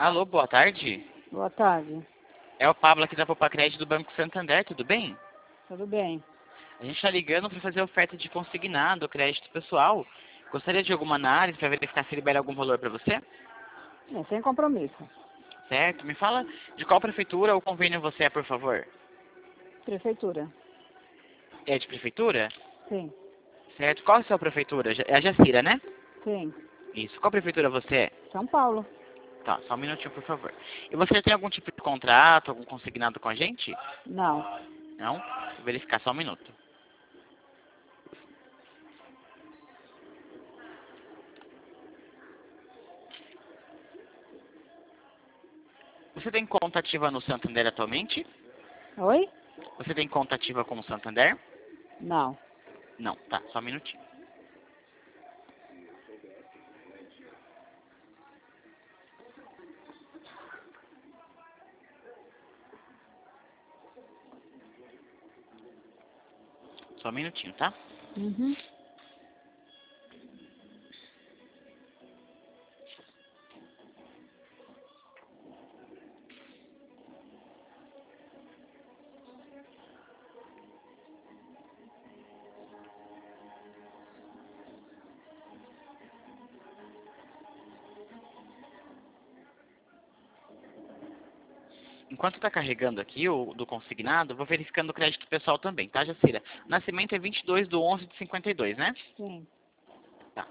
Alô, boa tarde. Boa tarde. É o Pablo aqui da Popacred do Banco Santander, tudo bem? Tudo bem? A gente está ligando para fazer oferta de consignado, crédito pessoal. Gostaria de alguma análise para verificar se libera algum valor para você? É, sem compromisso. Certo? Me fala de qual prefeitura ou convênio você é, por favor. Prefeitura. É de prefeitura? Sim. Certo. Qual é a sua prefeitura? É a Jacira, né? Sim. Isso. Qual prefeitura você é? São Paulo. Tá, só um minutinho, por favor. E você tem algum tipo de contrato, algum consignado com a gente? Não. Não? Vou verificar só um minuto. Você tem conta ativa no Santander atualmente? Oi? Você tem conta ativa com o Santander? Não. Não, tá, só um minutinho. Só um minutinho, tá? Uhum. Enquanto tá carregando aqui o do consignado, eu vou verificando o crédito pessoal também, tá, Jacira? O nascimento é 22/11/52, né? Sim. Tá.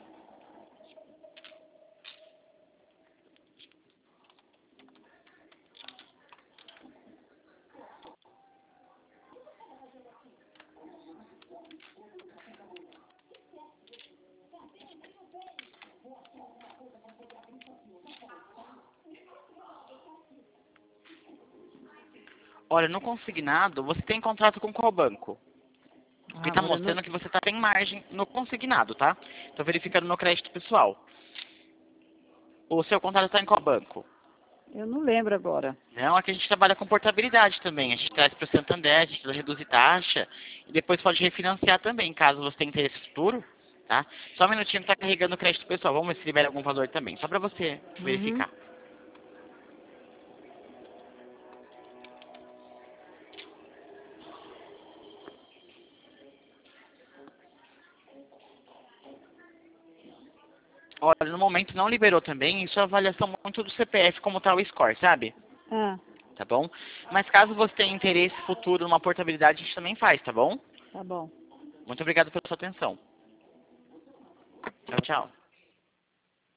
Olha, no consignado, você tem contrato com qual banco? Porque tá Agora mostrando que você tá em margem no consignado, tá? Tô verificando no crédito pessoal. O seu contrato tá em qual banco? eu não lembro agora. Não, aqui a gente trabalha com portabilidade também. A gente traz para o Santander, a gente reduz taxa e depois pode refinanciar também, caso você tenha interesse futuro, tá? Só um minutinho que tá carregando o crédito pessoal. Vamos ver se libera algum valor também, só para você Uhum. verificar. Olha, no momento não liberou também, isso é avaliação muito do CPF, como tá o score, sabe? Ah, Tá bom? Mas caso você tenha interesse futuro numa portabilidade, a gente também faz, tá bom? tá bom. Muito obrigado pela sua atenção. Tchau, tchau.